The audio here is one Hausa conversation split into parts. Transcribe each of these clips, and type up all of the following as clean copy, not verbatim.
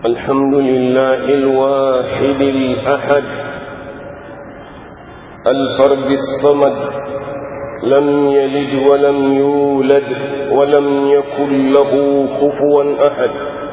الحمد لله الواحد الأحد الفرد الصمد، لم يلد ولم يولد ولم يكن له كفوا أحد.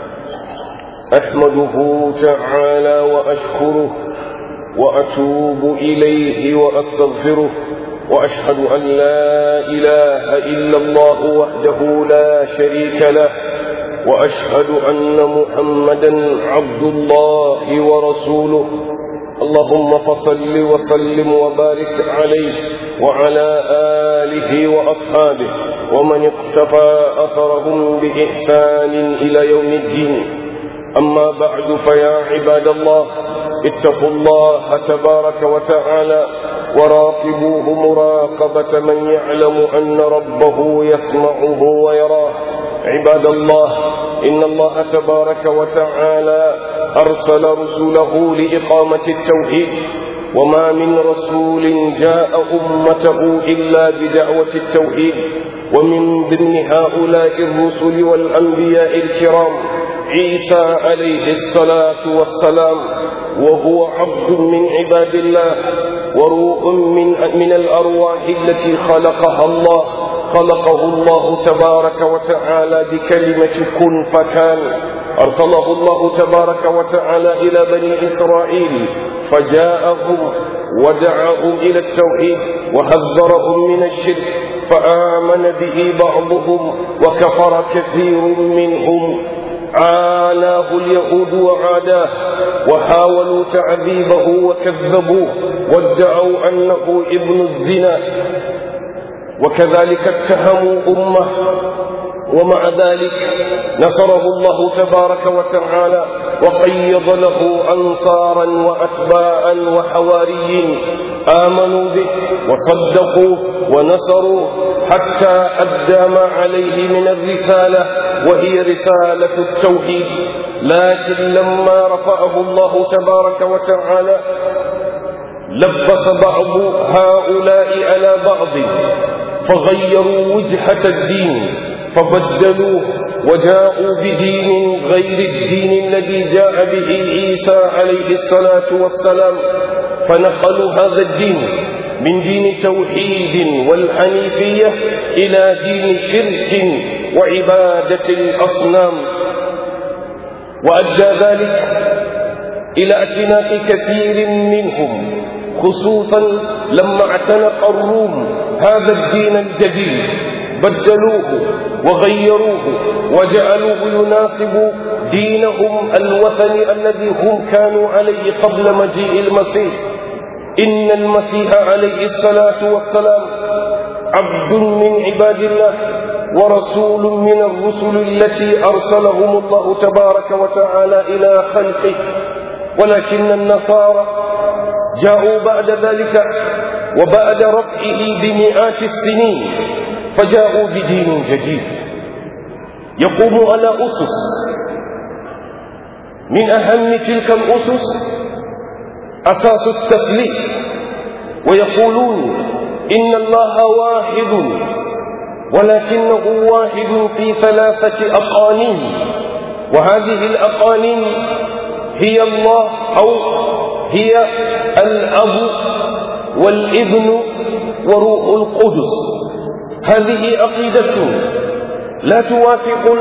أحمده تعالى وأشكره وأتوب إليه وأستغفره، وأشهد أن لا إله إلا الله وحده لا شريك له، وأشهد أن محمدا عبد الله ورسوله. اللهم فصل وسلم وبارك عليه وعلى آله وأصحابه ومن اقتفى أثرهم بإحسان إلى يوم الدين. أما بعد، فيا عباد الله، اتقوا الله تبارك وتعالى وراقبوه مراقبة من يعلم أن ربه يسمعه ويراه. عباد الله، إن الله تبارك وتعالى أرسل رسله لإقامة التوحيد، وما من رسول جاء أمته إلا بدعوة التوحيد. ومن ضمن هؤلاء الرسل والأنبياء الكرام عيسى عليه الصلاة والسلام، وهو عبد من عباد الله وروح من الأرواح التي خلقه الله تبارك وتعالى بكلمة كن فكان. أرسله الله تبارك وتعالى إلى بني إسرائيل فجاءهم ودعاهم إلى التوحيد وحذرهم من الشرك، فآمن به بعضهم وكفر كثير منهم. عاناه اليهود وعاداه وحاولوا تعذيبه وكذبوه وادعوا أنه ابن الزنا، وكذلك اتهموا أمه، ومع ذلك نصره الله تبارك وتعالى وقيض له أنصارا وأتباعا وحواريين آمنوا به وصدقوه ونصروه حتى أدى ما عليه من الرسالة، وهي رسالة التوحيد. لكن لما رفعه الله تبارك وتعالى لبس بعض هؤلاء على بعض فغيروا وجهة الدين فبدلوه وجاءوا بدين غير الدين الذي جاء به عيسى عليه الصلاة والسلام، فنقلوا هذا الدين من دين توحيد والحنيفية إلى دين شرك وعبادة الأصنام، وأدى ذلك إلى اعتناق كثير منهم، خصوصا لما اعتنق الروم هذا الدين الجديد بدلوه وغيروه وجعلوه يناسب دينهم الوثني الذي هم كانوا عليه قبل مجيء المسيح. إن المسيح عليه الصلاة والسلام عبد من عباد الله ورسول من الرسل التي أرسلهم الله تبارك وتعالى إلى خلقه، ولكن النصارى جاءوا بعد ذلك وبعد رفعه بمئات السنين فجاءوا بدين جديد يقوم على أسس. من أهم تلك الأسس أساس التثليث، ويقولون إن الله واحد، ولكنه واحد في 3 أقانيم، وهذه الأقانيم هي الله أو هي الأب والابن وروح القدس. هذه عقيدة لا توافق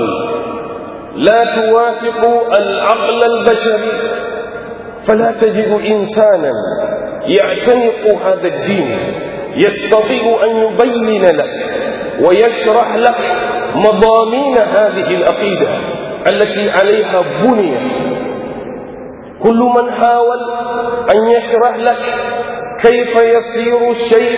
العقل البشري، فلا تجد إنسانا يعتنق هذا الدين يستطيع أن يبين لك ويشرح لك مضامين هذه العقيدة التي عليها بنيت. كل من حاول أن يشرح لك كيف يصير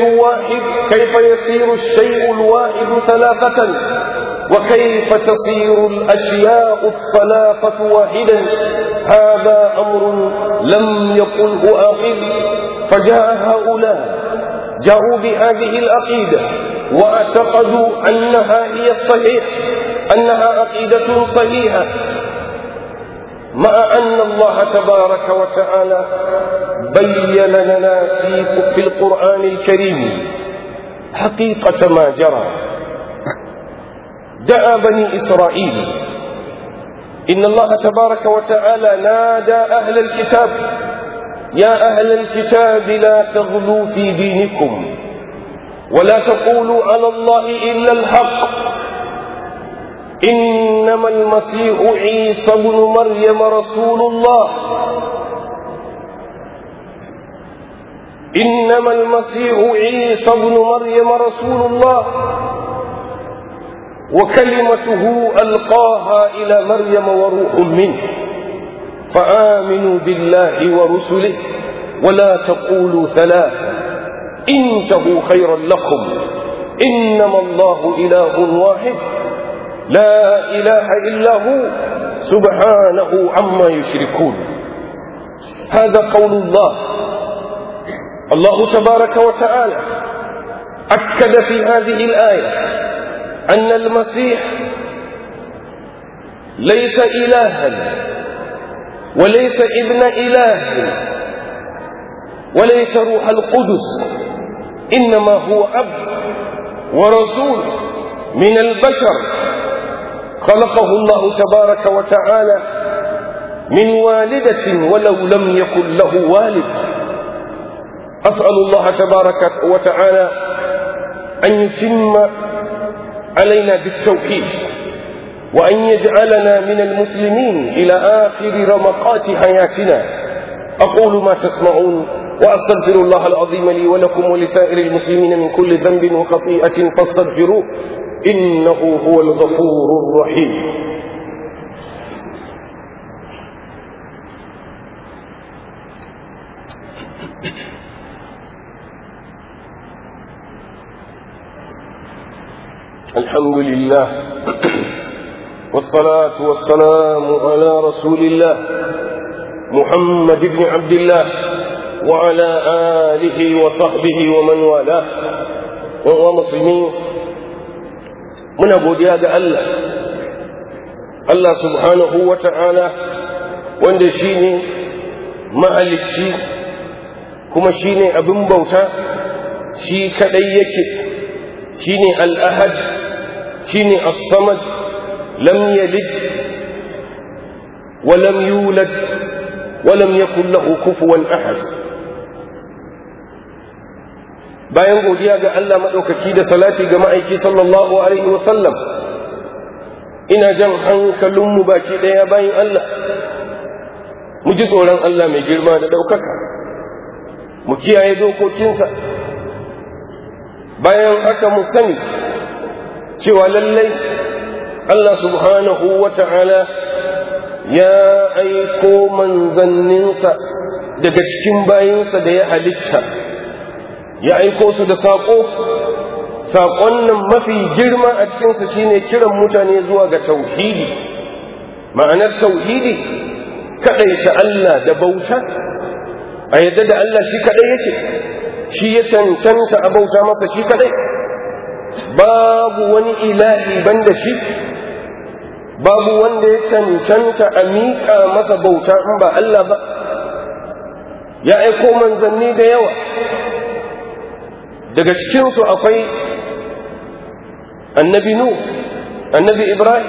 الشيء الواحد 3، وكيف تصير الأشياء ال3 واحدا، هذا أمر لم يقله عاقل. فجاء هؤلاء جاءوا بهذه العقيدة واعتقدوا أنها هي الصحيح، أنها عقيدة صحيحة، مع أن الله تبارك وتعالى بين لنا في القرآن الكريم حقيقة ما جرى. دعا بني إسرائيل إن الله تبارك وتعالى نادى أهل الكتاب: يا أهل الكتاب لا تغلوا في دينكم ولا تقولوا على الله إلا الحق إنما المسيح عيسى بن مريم رسول الله إنما المسيح عيسى بن مريم رسول الله وكلمته ألقاها إلى مريم وروح منه فآمنوا بالله ورسله ولا تقولوا ثلاثة انتهوا خيرا لكم إنما الله إله واحد لا إله إلا هو سبحانه عما يشركون. هذا قول الله. الله تبارك وتعالى أكد في هذه الآية أن المسيح ليس إلها وليس ابن إله وليس روح القدس، إنما هو عبد ورسول من البشر خلقه الله تبارك وتعالى من والدة ولو لم يكن له والد. أسأل الله تبارك وتعالى أن يتم علينا بالتوحيد وأن يجعلنا من المسلمين إلى آخر رمقات حياتنا. أقول ما تسمعون وأستغفر الله العظيم لي ولكم ولسائر المسلمين من كل ذنب وخطيئة فاستغفروه إنه هو الغفور الرحيم. الحمد لله والصلاة والسلام على رسول الله محمد بن عبد الله وعلى آله وصحبه ومن والاه. ومسلمين muna godiya ga Allah subhanahu wa ta'ala wanda shi ne mahalicci kuma shi ne abin bauta, shi kaɗai yake, shi ne al'ahad, shi ne as-samad, lam yalid wa lam yulad wa lam yakul lahu kufuwan ahad. Bayan godiya ga Allah maɗaukaki da salati ga ma'aiki sallallahu alaihi wasallam, ina jan hankalinmu baki ɗaya bayan Allah mu ji tsoron Allah mai girma da ɗaukaka, mu kiyaye dokokinsa. Bayan haka mu sani cewa lallai Allah subhanahu wa ta'ala ya aiko manzanninsa daga cikin bayinsa da ya halitta, ya aiko su da saƙon nan mafi girma a cikinsa shine kiran mutane zuwa ga tauhidi. Ma'anar tauhidi kaɗaita Allah da bauta, a yadda da Allah shi kaɗai yake, shi ya cancanta a bauta masa shi kaɗai, babu wani ilahi banda shi, babu wanda ya cancanta a miƙa masa bauta in ba Allah ba. Ya aiko manzanni da yawa, daga cikinsu akwai annabi Nuh, annabi Ibrahim,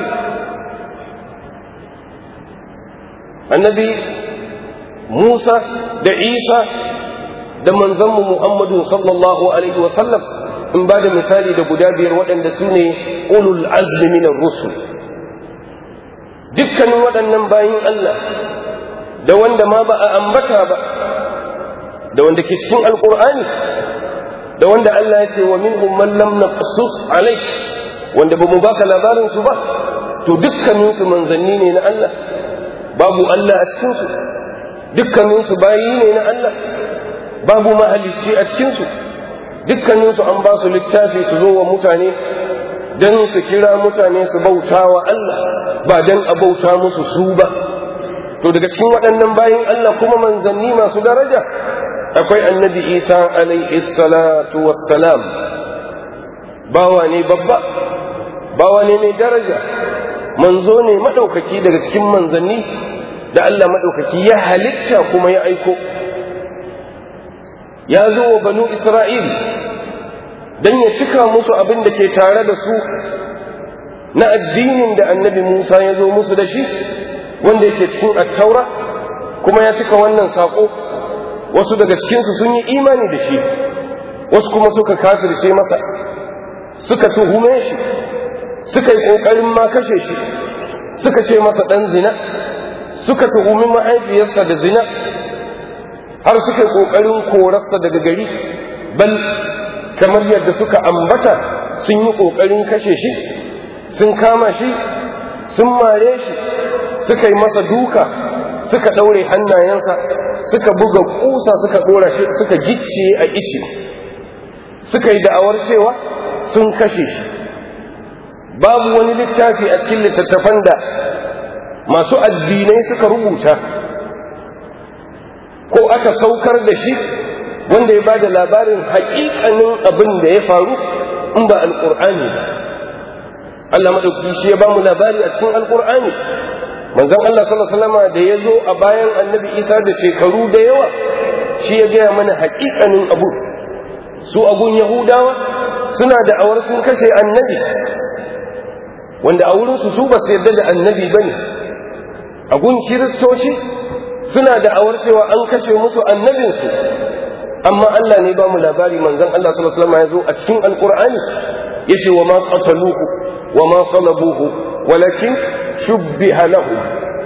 annabi Musa da Isa da manzanmu Muhammadu sallallahu alaihi wasallam, in ba da misali da guda biyar waɗanda su ne ulul azmi minar rusul. Dukkanin waɗannan bayin Allah da wanda ma ba a ambata ba, da wanda ke cikin alƙur'ani, da wanda Allah ya ce wa minhum man lam naqsus alayk, wanda ba mu baka labarin su ba, to dukkanin su manzanni ne na Allah, babu Allah a cikin su, dukkanin su bayi ne na Allah, babu mahalicci a cikin su, dukkanin su an ba su littafi su zo wa mutane dan su kira mutane su bauta wa Allah ba dan a bauta musu su ba. To daga cikin waɗannan bayin Allah kuma manzanni masu daraja akwai annabi Isa alaihi salatu wassalam, bawa ne babba, bawa ne mai daraja, manzo ne maɗaukaki daga cikin manzanni da Allah maɗaukaki ya halitta kuma ya aiko. Ya zo wa banu Isra'il don ya cika musu abin da ke tare da su na addinin da annabi Musa ya zo musu da shi, wanda yake cikin attaura kuma ya cika wannan saƙo. Wasu daga cikinsu sun yi imani da shi, wasu kuma suka kafirce masa, suka tuhume shi, suka yi ƙoƙarin ma kashe shi, suka ce masa ɗan zina, suka tuhumi mahaifiyarsa da zina, har suka yi ƙoƙarin korarsa daga gari. Bal kamar yadda suka ambata, sun yi ƙoƙarin kashe shi, sun kama shi, sun mare shi, suka yi masa duka, suka ɗaure hannayensa, suka buga ƙusa, suka ɗora shi, suka gicciye a ishi, suka yi da'awar cewa sun kashe shi. Babu wani littafi a cikin littattafan da masu addinai suka rubuta ko aka saukar da shi wanda ya ba da labarin haƙiƙanin abin da ya faru in ba alƙur'ani ba. Allah maɗauki shi ya ba mu labari a cikin alƙur'ani. Manzon Allah sallallahu alaihi wasallam da ya zo a bayan annabi Isa da shekaru da yawa, shi ya gaya mana haƙiƙanin abu. Su agun Yahudawa suna da awar sun kashe annabi, wanda a wurinsu su ba su yarda da annabi ba ne. Agun Kiristoci suna da awar cewa an kashe musu annabinsu, amma Allah ne ba mu labari. Manzon Allah sallallahu alaihi wasallam ya zo a cikin alƙur'ani ya ce wa ma qataluhu wa ma salabuhu walakin shubbiha lahu.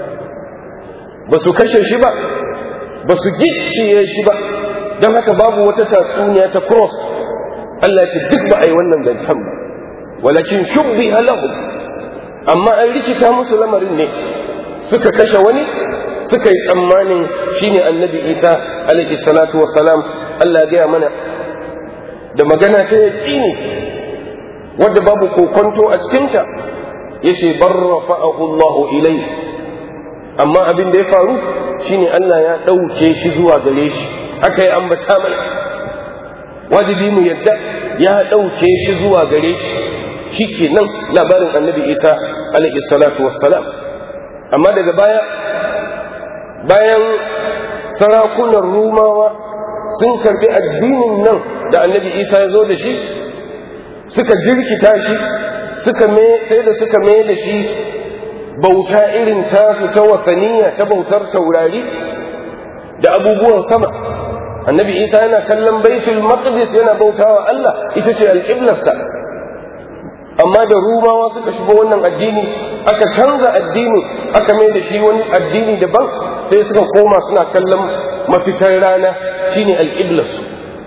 Ba su kashe shi ba, ba su gicciye shi ba, don haka babu wata tatsuniya ta cross. Allah ce duk ba a yi wannan zancen ba, walakin shubbiha lahu, amma an rikita musu lamarin ne. Suka kashe wani, suka yi tsammanin shine annabi Isa alaihi salatu wassalam. Allah ya gaya mana da magana ta yaqini wadda babu kokonto a cikinta, yace barrafa'ahu Allahu ilayhi, amma abin da ya faru shine Allah ya ɗauke shi zuwa gare shi. Aka yi ambata mana, wajibi mu yadda ya ɗauke shi zuwa gare shi. Shikenan labarin annabi Isa alaihi salatu wassalam. Amma daga baya, bayan sarakunan Rumawa sun karbi addinin nan da annabi Isa ya zo da shi, suka jirkita shi, sai da suka mai da shi bauta irin tasu ta wasaniya, ta bautar taurari da abubuwan sama. Annabi Isa yana kallon Baitul Maqdis yana bautawa Allah, ita ce alƙiblarsa. Amma da Rumawa suka shigo wannan addini, aka canza addini, aka mai da shi wani addini daban, sai suka koma suna kallon mafitar rana shine alƙiblarsu.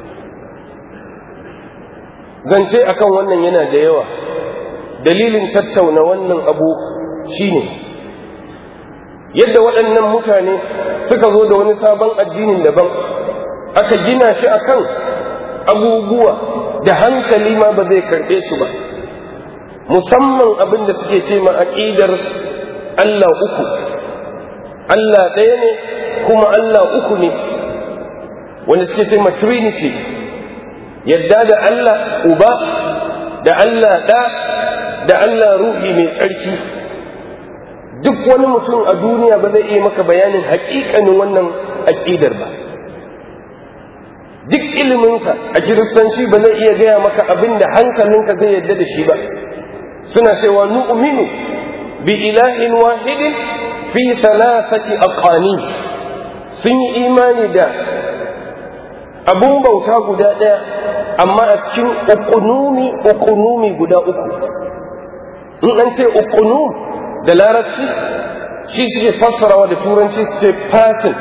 Zance akan wannan yana da yawa. Dalilin tattauna wannan abu shine yadda waɗannan mutane suka zo da wani sabon addinin daban, aka gina shi akan abubuwa da hankali ma ba zai karɓe su ba, musamman abin da suke ce ma aƙidar Allah uku. Allah ɗaya ne kuma Allah uku ne, wanda suke ce ma Trinity, yadda da Allah Uba, da Allah ɗa, da Allah Ruhi mai tsarki. Duk wani mutum a duniya ba zai iya maka bayanin haƙiƙanin wannan aƙidar ba. Duk iliminsa a Kiristanci ba zai iya gaya maka abin da hankalinka zai yadda da shi ba. Suna cewa nu'minu bi ilahin wahidin fi thalathati aqani. Sun yi imani da abun bauta guda ɗaya, amma a cikin ukunumi guda uku. In an ce ukunum da larabci, shi suke fassarawa da turanci su ce person,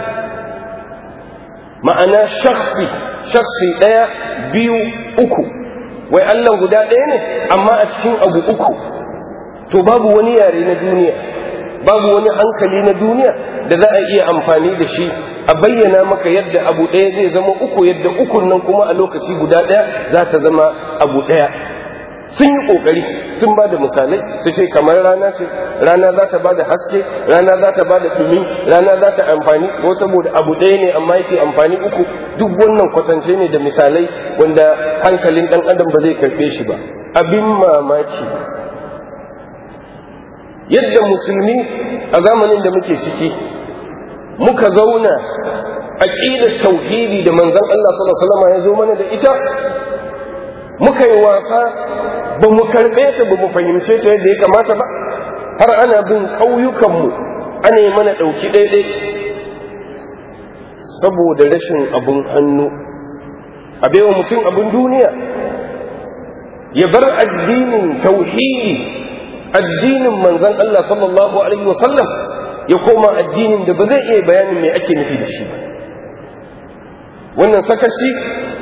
ma'ana shakhsi ɗaya, biyu, uku. Wai Allah guda ɗaya ne amma a cikin abu uku. To babu wani yare na duniya, babu wani hankali na duniya da za a iya amfani da shi a bayyana maka yadda abu ɗaya zai zama uku, yadda ukun nan kuma a lokaci guda ɗaya za ta zama abu ɗaya. Sun yi ƙoƙari, sun ba da misalai, su ce kamar rana ce, rana za ta ba da haske, rana za ta ba da ɗumi, rana za ta amfani, ko saboda abu ɗaya ne amma yake amfani uku. Duk wannan kwatance ne da misalai wanda hankalin ɗan adam ba zai karɓe shi ba. Abin mamaki yadda musulmi a zamanin da muke ciki muka zauna aqidar tauhidi da manzon Allah sallallahu alaihi wasallam ya zo mana da ita, muka yi wasa, ba mu karɓe ta, ba mu fahimce ta yadda ya kamata ba, har ana bin ƙauyukanmu ana yi mana ɗauki ɗaiɗai saboda rashin abin hannu, a baiwa mutum abin duniya, ya bar addinin tauhidi, addinin manzon Allah sallallahu alaihi wasallam, ya koma addinin da ba zai iya bayanin me ake nufi da shi ba. Wannan sakaci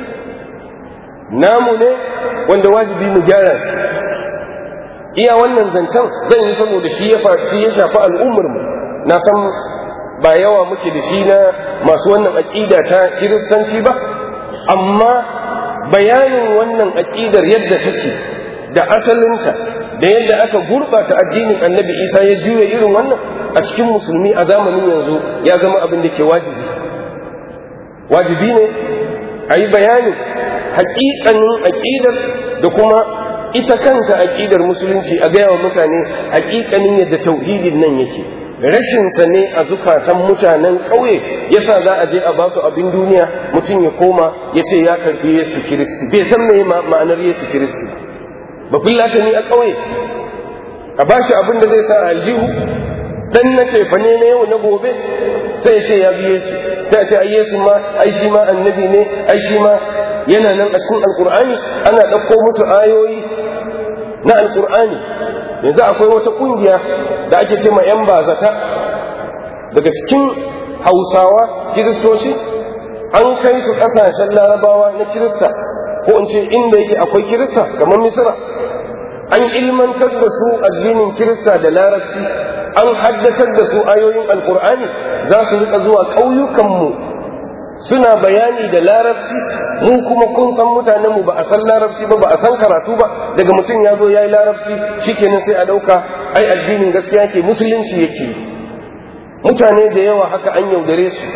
namu ne wanda wajibi mu gyara shi. Iya wannan zancen zan yi saboda shi ya shafi al'ummarmu. Na san ba yawa muke da shi na masu wannan aƙida ta kiristanci ba, amma bayanin wannan aƙidar yadda take da asalinta da yadda aka gurɓata addinin annabi Isa ya juya irin wannan a cikin musulmi a zamanin yanzu ya zama abin da ke wajibi. Wajibi ne a yi bayanin haƙiƙanin aƙidar da kuma ita kanta aƙidar musulunci, a gaya wa mutane haƙiƙanin yadda tauhidin nan yake. Rashinsa ne a zukatan mutanen ƙauye yasa za a je a ba su abin duniya, mutum ya koma ya ce ya karɓi Yesu Kiristi, bai san me ma'anar Yesu Kiristi ba. Fulatani a ƙauye a ba shi abin da zai sa a aljihu, dan na cefa ne na yau na gobe, sai ya ce ya bi Yesu, sai a ce ai Yesu ma ai shi ma annabi ne, ai shi ma yana nan a cikin alkur'ani. Ana ɗauko musu ayoyi na alkur'ani. Yanzu akwai wata ƙungiya da ake ce ma 'yan bazata daga cikin Hausawa Kiristoci, an kai su ƙasashen Larabawa na Kirista, ko in ce inda yake akwai Kirista kamar Misira, an ilmantar da su addinin Kirista da Larabci, an haddatar da su ayoyin alkur'ani. Za su rika zuwa ƙauyukanmu suna bayani da Larabci. Mu kuma kun san mutanenmu ba a san Larabci ba, ba a san karatu ba. Daga mutum ya zo ya yi Larabci shikenan sai a ɗauka ai addinin gaskiya yake, musulunci yake. Mutane da yawa haka an yaudare su,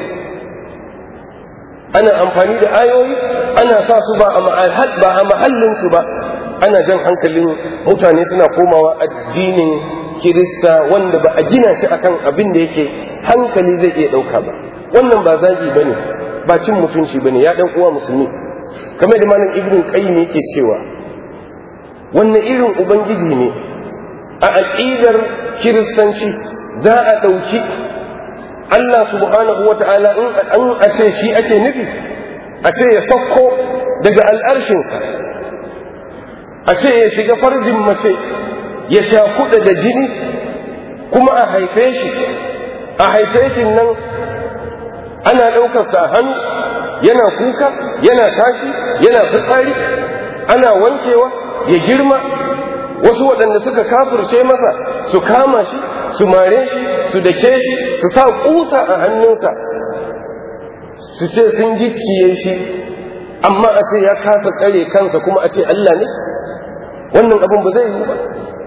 ana amfani da ayoyi ana sa su ba a mahallinsu ba, ana jan hankalin mutane suna komawa addinin Kirista wanda ba a gina shi akan abin da yake hankali zai iya ɗauka ba. Wannan ba zagi ba ne, ba cin mutunci ba ne, ya ɗan uwa musulmi. Kamar da malam Ibn Qayyim yake cewa, wannan irin ubangiji ne a aƙidar kiristanci za a ɗauki Allah subhanahu wa ta'ala in an a ce shi ake nufi, a ce ya sauko daga al'arshinsa, a ce ya shiga farjin mace ya shakuɗa da jini, kuma a haife shi nan ana ɗaukarsa a hannu, yana kuka, yana tashi, yana fitsari, ana wankewa, ya girma. Wasu waɗanda suka kafirce masa su kama shi, su mare shi, su dake shi, su sa ƙusa a hannunsa, su ce sun gicciye shi, amma a ce ya kasa tsare kansa kuma a ce Allah ne. Wannan abin ba zai yi ba.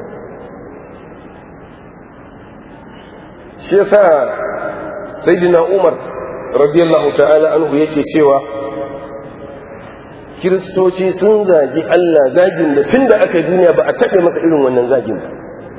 Shi yasa Sayyidina Umar radiyallahu ta'ala anhu yake cewa Kiristoci sun zagi Allah zagin da tun da aka yi duniya ba a taɓe masa irin wannan zagin ba.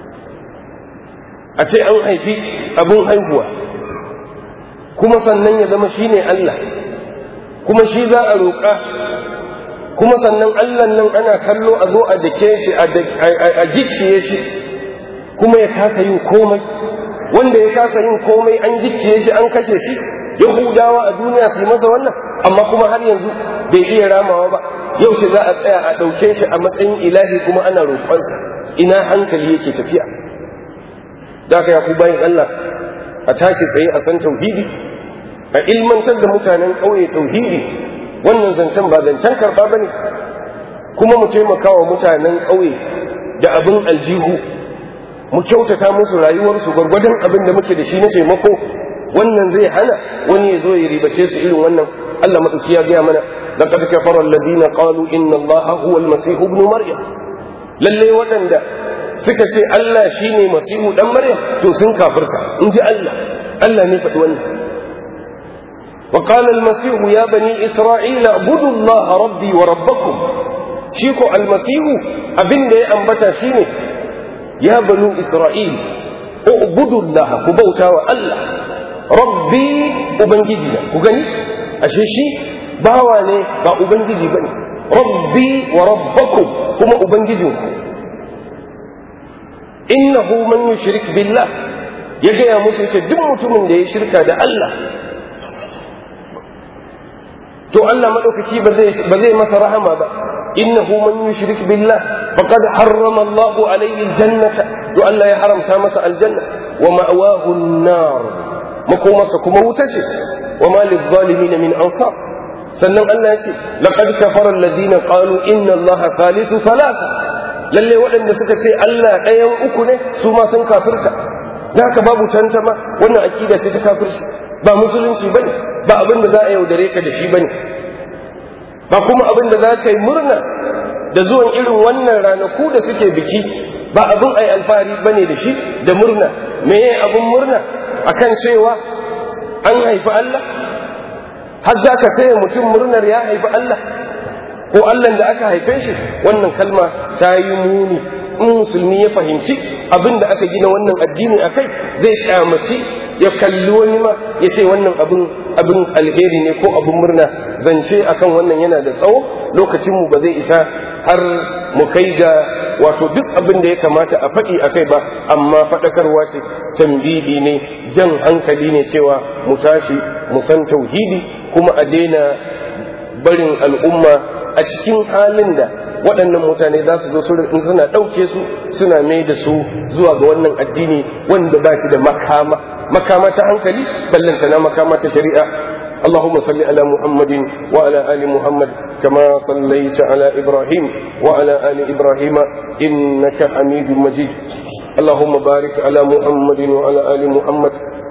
A ce an haifi abin haihuwa, kuma sannan ya zama shi ne Allah, kuma shi za a roƙa, kuma sannan Allah nan ana kallo a zo a dake shi a gicciye shi, kuma ya kasa yin komai. Wanda ya kasa yin komai an gicciye shi an kashe shi, Yahudawa a duniya su yi masa wannan, amma kuma har yanzu bai iya ramawa ba. Yaushe za a tsaya a ɗauke shi a matsayin ilahi kuma ana roƙonsa? Ina hankali yake tafiya? Da ka yaku bayan Allah a tashi tsaye a san tauhidi, a ilmantar da mutanen ƙauye tauhidi. Wannan zancen ba zancen karɓa ba ne, kuma mu taimaka wa mutanen ƙauye da abin aljihu, mu kyautata musu rayuwarsu gwargwadon abin da muke da shi na taimako. Wannan zai hana wani ya zo ya ribace su irin wannan. Allah madauki ya gaya mana, laqad kafara alladhina qalu inna allaha huwa almasih ibn maryam. Lalle waɗanda suka ce Allah shine masihu dan maryam to sun kafirta, in ji Allah ne faɗi wannan. wa qala almasih ya bani isra'ila ubudu allaha rabbi wa rabbakum. shi ko almasihu abin da ya ambata shine ya banu isra'il ubudu allaha, ku bauta wa Allah, rabbi ubangiji na. Ku gani ashe shi bawa ne ba ubangiji bane. rabbi wa rabbakum, kuma ubangijinku. innahu man yushrik billah, ya gaya musu yace duk mutumin da ya shirka da Allah to Allah madaukaki ba zai masa rahama ba. innahu man yushrik billah faqad harrama Allahu alayhi aljannata, to Allah ya haramta masa aljanna, wa ma'wahu an-nar, makomarsa kuma wuta ce, wa ma lil-zalimin min ansar. sannan Allah ya ce laqad kafara alladhina qalu inna Allaha thalithu thalatha, lalle waɗanda suka ce Allah ɗayan uku ne su ma sun kafirta. da haka babu tantama wannan aqida ce ta kafirci, ba musulunci bane, ba abin da za a yaudare ka da shi bane, ba kuma abin da za ka yi murna da zuwan irin wannan ranaku da suke biki, ba abin ai alfahari bane da shi da murna. meye abin murna akan cewa an haifi Allah? har za ka taya mutum murnar ya haifi Allah ko Allah da aka haife shi? wannan kalma ta yi muni. in musulmi ya fahimci abin da aka gina wannan addini a kai, zai kyamaci ya kalli wani ma ya ce wannan abin alheri ne ko abin murna. zance akan wannan yana da tsawo, lokacinmu ba zai isa har mu kai ga wato duk abin da ya kamata a faɗi a kai ba, amma faɗakarwa ce, tambihi ne, jan hankali ne cewa mu tashi mu san tauhidi, kuma a daina barin al'umma a cikin halin da waɗannan mutane za su zo suna ɗauke su suna mai da su zuwa ga wannan addini wanda ba shi da makama ta hankali, ballantana makama ta shari'a. اللهم صل على محمد وعلى آل محمد كما صليت على إبراهيم وعلى آل إبراهيم إنك حميد مجيد. اللهم بارك على محمد وعلى آل محمد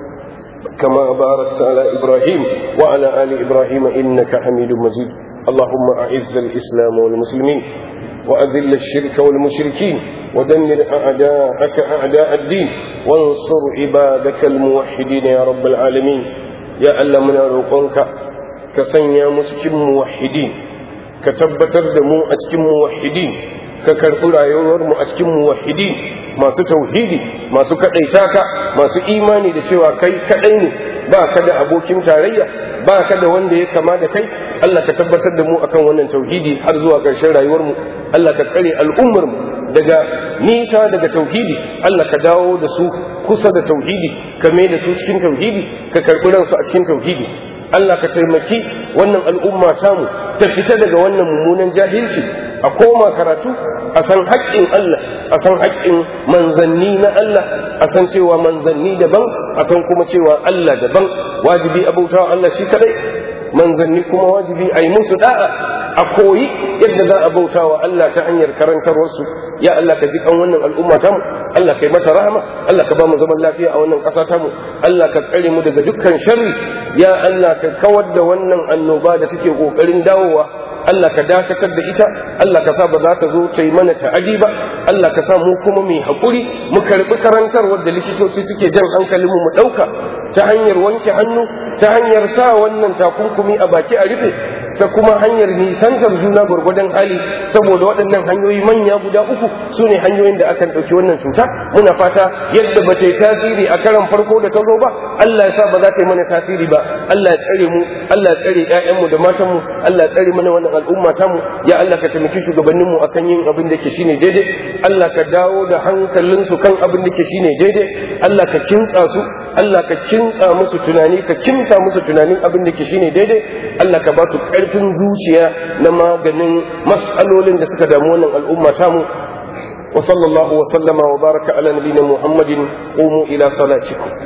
كما باركت على إبراهيم وعلى آل إبراهيم إنك حميد مجيد. اللهم أعز الإسلام والمسلمين وأذل الشرك والمشركين ودمر أعداءك أعداء الدين وانصر عبادك الموحدين يا رب العالمين. ya Allah muna roƙonka ka sanya mu cikin muwahhidin, ka tabbatar da mu a cikin muwahhidin, ka karɓi rayuwar mu a cikin muwahhidin, masu tauhidi, masu kadaita ka, masu imani da cewa kai kadai ne, ba ka da abokin tarayya, ba ka da wanda ya kama da kai. Allah ka tabbatar da mu akan wannan tauhidi har zuwa ƙarshen rayuwar mu. Allah ka tsare al'ummar mu daga nisa daga tauhidi, Allah ka dawo da su kusa da tauhidi, ka mai da su cikin tauhidi, ka karɓi ransu a cikin tauhidi. Allah ka taimaki wannan al'umma tamu ta fita daga wannan mummunan jahilci, a koma karatu, a san haƙƙin Allah, a san haƙƙin manzanni na Allah, a san cewa manzanni daban, a san kuma cewa Allah daban. wajibi abautawa Allah shi kadai, manzanni kuma wajibi a yi musu da'a, a koyi yadda za a bauta wa Allah ta hanyar karantarwarsu. ya Allah ka ji kan wannan al'umma tamu, Allah ka yi mata rahama, Allah ka ba mu zaman lafiya a wannan ƙasa tamu, Allah ka tsare mu daga dukkan sharri, ya Allah ka kawar da wannan annoba da take ƙoƙarin dawowa, Allah ka dakatar da ita, Allah ka sa ba za ta zo ta yi mana ta'adi ba, Allah ka sa mu kuma mai haƙuri mu karɓi karantarwar da likitoci suke jan hankalinmu mu ɗauka ta hanyar wanke hannu, ta hanyar sa wannan takunkumi a baki a rufe, sa kuma hanyar nisantar juna gwargwadon hali, saboda waɗannan hanyoyi manya guda uku su ne hanyoyin da akan ɗauki wannan cuta. Muna fata yadda ba ta yi tasiri a karan farko da ta zo ba, Allah ya sa ba za ta yi mana tasiri ba. Allah ya tsare mu, Allah ya tsare ƴaƴanmu da matanmu, Allah ya tsare mana wannan al'umma tamu. Ya Allah ka taimaki shugabanninmu akan yin abin da ke shine daidai, Allah ka dawo da hankalinsu kan abin da ke shine daidai, Allah ka kintsa su, Allah ka kintsa musu tunani, ka kimsa musu tunanin abin da ke shine daidai, Allah ka ba su ƙarfin zuciya na maganin mas'alolin da suka damu wannan al'umma tamu. wa sallallahu wa sallama wa baraka ala nabiyina Muhammadin, qumu ila salatikum.